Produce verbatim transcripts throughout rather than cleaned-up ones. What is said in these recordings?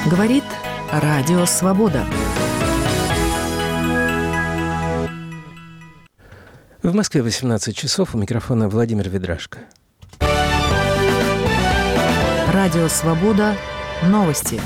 Говорит Радио Свобода. В Москве восемнадцать часов. У микрофона Владимир Ведрашко. Радио Свобода. Новости.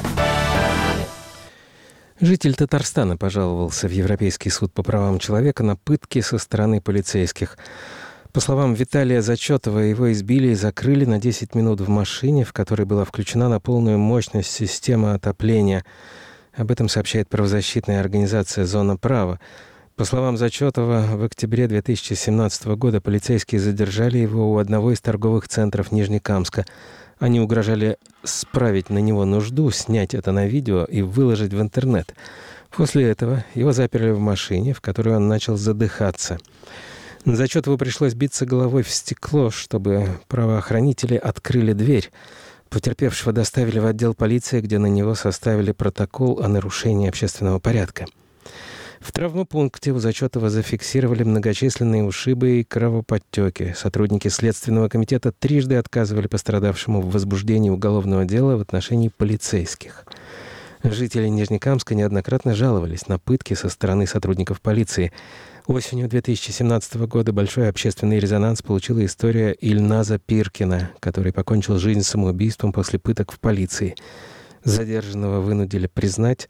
Житель Татарстана пожаловался в Европейский суд по правам человека на пытки со стороны полицейских. По словам Виталия Зачетова, его избили и закрыли на десять минут в машине, в которой была включена на полную мощность система отопления. Об этом сообщает правозащитная организация «Зона права». По словам Зачетова, в октябре две тысячи семнадцатого года полицейские задержали его у одного из торговых центров Нижнекамска. Они угрожали справить на него нужду, снять это на видео и выложить в интернет. После этого его заперли в машине, в которой он начал задыхаться. Зачетову пришлось биться головой в стекло, чтобы правоохранители открыли дверь. Потерпевшего доставили в отдел полиции, где на него составили протокол о нарушении общественного порядка. В травмпункте у Зачетова зафиксировали многочисленные ушибы и кровоподтеки. Сотрудники Следственного комитета трижды отказывали пострадавшему в возбуждении уголовного дела в отношении полицейских. Жители Нижнекамска неоднократно жаловались на пытки со стороны сотрудников полиции. Осенью две тысячи семнадцатого года большой общественный резонанс получила история Ильназа Пиркина, который покончил жизнь самоубийством после пыток в полиции. Задержанного вынудили признать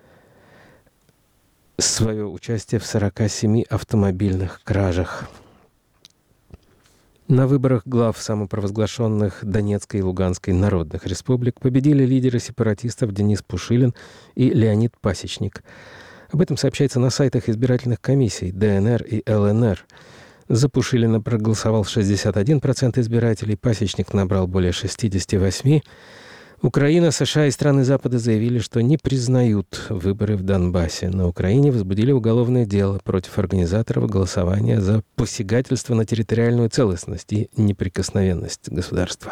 свое участие в сорока семи автомобильных кражах. На выборах глав самопровозглашенных Донецкой и Луганской народных республик победили лидеры сепаратистов Денис Пушилин и Леонид Пасечник. Об этом сообщается на сайтах избирательных комиссий ДНР и ЛНР. За Пушилина проголосовал шестьдесят один процент избирателей, Пасечник набрал более шестьдесят восемь процентов. Украина, США и страны Запада заявили, что не признают выборы в Донбассе. На Украине возбудили уголовное дело против организаторов голосования за посягательство на территориальную целостность и неприкосновенность государства.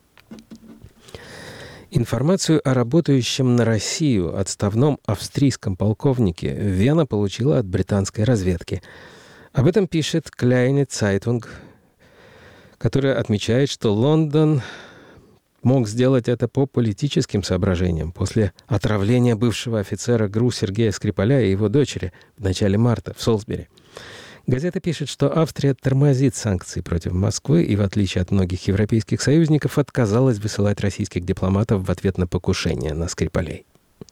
Информацию о работающем на Россию отставном австрийском полковнике Вена получила от британской разведки. Об этом пишет Kleine Zeitung, которая отмечает, что Лондон мог сделать это по политическим соображениям после отравления бывшего офицера ГРУ Сергея Скрипаля и его дочери в начале марта в Солсбери. Газета пишет, что Австрия тормозит санкции против Москвы и, в отличие от многих европейских союзников, отказалась высылать российских дипломатов в ответ на покушение на Скрипалей.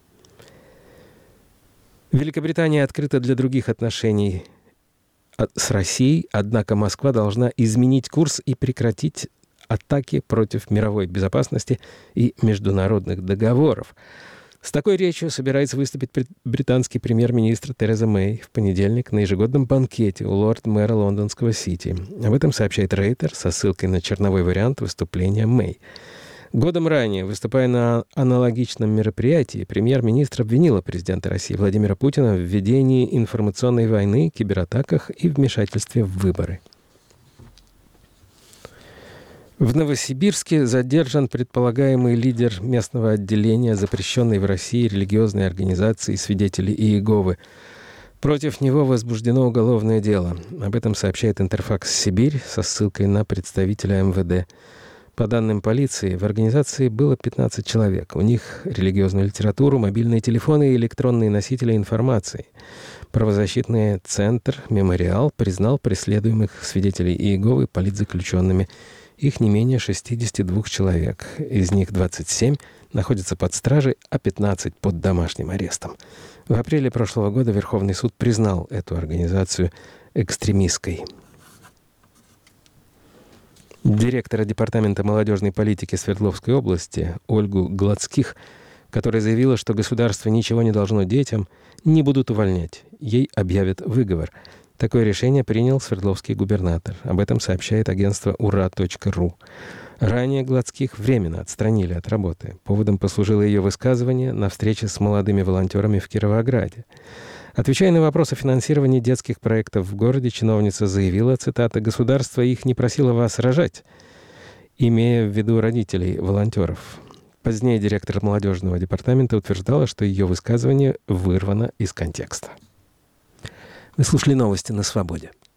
Великобритания открыта для других отношений с Россией, однако Москва должна изменить курс и прекратить атаки против мировой безопасности и международных договоров. С такой речью собирается выступить британский премьер-министр Тереза Мэй в понедельник на ежегодном банкете у лорд-мэра лондонского Сити. Об этом сообщает Рейтер со ссылкой на черновой вариант выступления Мэй. Годом ранее, выступая на аналогичном мероприятии, премьер-министр обвинила президента России Владимира Путина в ведении информационной войны, кибератаках и вмешательстве в выборы. В Новосибирске задержан предполагаемый лидер местного отделения запрещенной в России религиозной организации «Свидетели Иеговы». Против него возбуждено уголовное дело. Об этом сообщает Интерфакс Сибирь со ссылкой на представителя эм вэ дэ. По данным полиции, в организации было пятнадцать человек. У них религиозную литературу, мобильные телефоны и электронные носители информации. Правозащитный центр «Мемориал» признал преследуемых свидетелей Иеговы политзаключенными. Их не менее шестьдесят два человек. Из них двадцать семь находятся под стражей, а пятнадцать под домашним арестом. В апреле прошлого года Верховный суд признал эту организацию экстремистской. Директора Департамента молодежной политики Свердловской области Ольгу Гладских, которая заявила, что государство ничего не должно детям, не будут увольнять. Ей объявят выговор. Такое решение принял свердловский губернатор. Об этом сообщает агентство ура точка ру. Ранее Гладских временно отстранили от работы. Поводом послужило ее высказывание на встрече с молодыми волонтерами в Кировограде. Отвечая на вопрос о финансировании детских проектов в городе, чиновница заявила, цитата, «Государство их не просило вас рожать», имея в виду родителей волонтеров. Позднее директор молодежного департамента утверждала, что ее высказывание вырвано из контекста. Вы слушали новости на «Свободе».